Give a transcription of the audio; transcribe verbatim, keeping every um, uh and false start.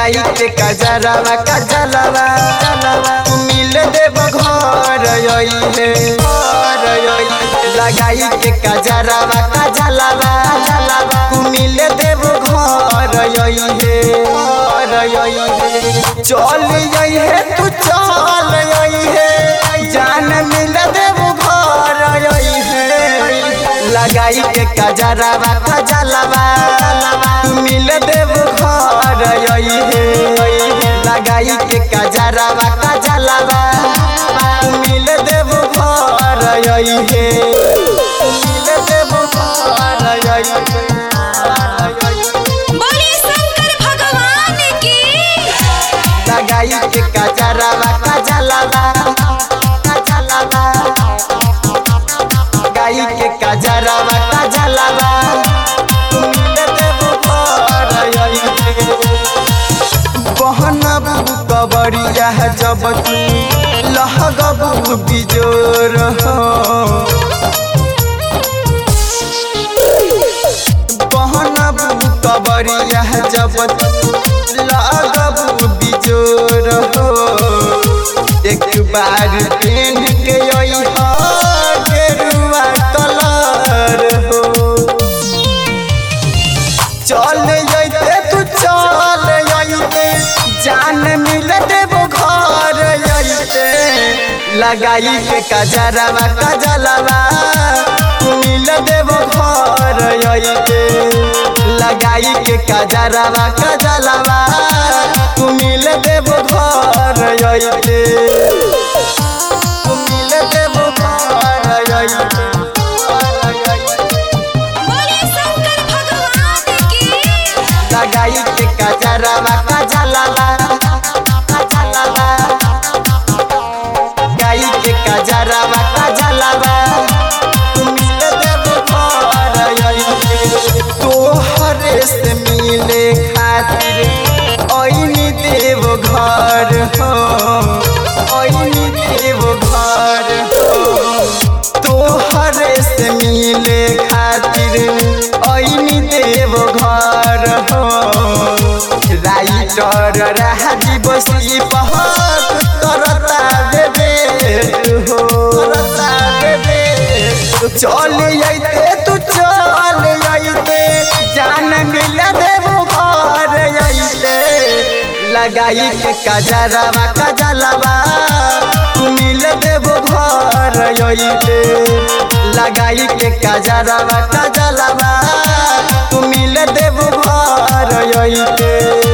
लगाई के कजरवा कजलवा मिल देव घर अइले लगाई के कजरवा कजलवा मिल देव घर अइले चल अइहे तू चल अइहे जान मिल देव घर अइहे लगाई के कजरवा कजलवा मिल देव घर अइहे लगाई के कजरवा कजलवा मिल देव घर अइहे मिल देव घर अइहे लगाई के कजरवा कजलवा कजलवा लगाई के कजरवा कजलवा मिल देव घर अइहे बहनबू कबरिया जब तू लहगबू बिजोर हो बहनबू कबरिया जब तू लगबू बिजोर हो एक बार पेन के अइहा गेरुआ कलर हो चल अइते तू चल अइते जान मिल देव घर अइते लगाई के कजरवा कजलवा मिल देव घर अइते लगाई के कजरवा कजलवा मिल देव घर अइते मिल देव घर अइते लगाई के कजरवा कजलवा कजलवा लगाई के कजरवा कजलवा मिल देव घर अइते तोहरे से मिले खातिर अइनी देव घर हो अइनी देव घर हो तोहरे से मिले खातिर अइनी देव घर हो राइटर राजी बसी बहुत करता देवे हो करता देवे चल अइते तू चल अइते जान मिल देव घर अइते लगाई के कजरवा कजलवा मिल देव घर अइते लगाई के कजरवा कजलवा मिल देव घर अइते।